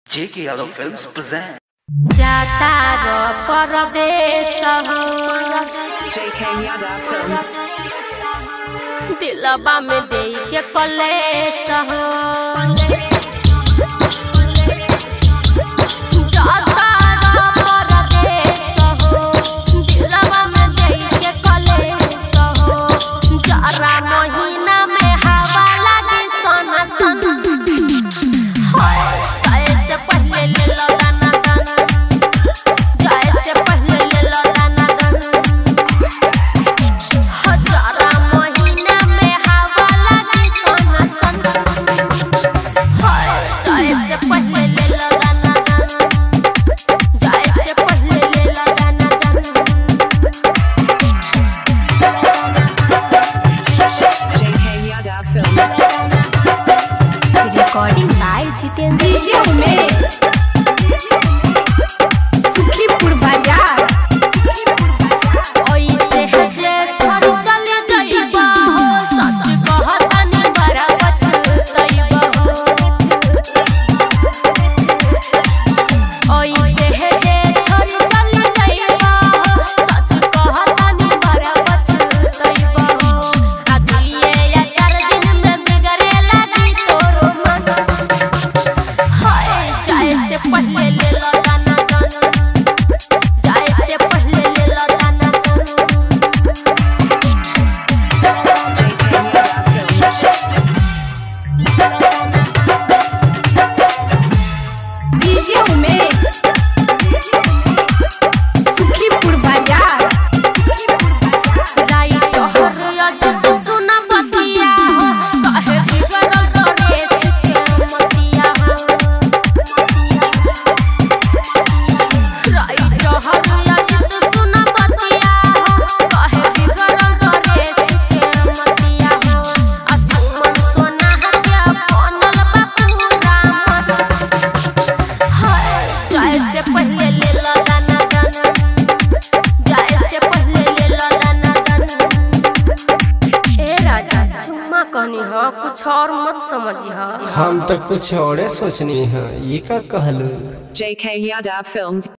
JK Yadav Films present जाता रो परदेश हो JK Yadav Films. दिलबा में दे के कलेश हो जाता रो परदेश हो दिलबा में दे के कलेश हो जरा महीना में हवा लगी सोना सोना से पहले ले लो दाना दाना जाए से पहले ले लो दाना दाना हजारा महीना में हवा लगी सोना सोना जाए से पहले ले लो दाना दाना जाए से पहले ले लो दाना JK Yadav Films. Recording by Jitendra DJ Umesh Sukhipur बाजार ओइसे हजे छड़ चले जाइबा हो सच कहतानी बड़ा पछताइबा हो ओइसे हजे छड़ चले जाइबा हो सच कहतानी बड़ा पछताइबा हो आदिए या 4 दिन में बिगड़े लगी तोरो मन हाय जाए से पहले ले लो दाना दाना जाए से पहले ले लो दाना डीजे उमेश सुखीपुर बाजार राई तोहर अजत सुना बतिया हो कहे बिगड़ल गणेश के मतिया हो राई तोहर अजत सुना बतिया हो कहे बिगड़ल गणेश के मतिया हो असुमन सोना के बनल बापूरा हाय जाए से पहले ले लो दाना दाना जाए से पहले ले लो दाना दाना ए राजा चुम्मा कहनी हो कुछ और मत समझी हो हम तो कुछ और सोचनी है ये का कहलू JK Yadav Films.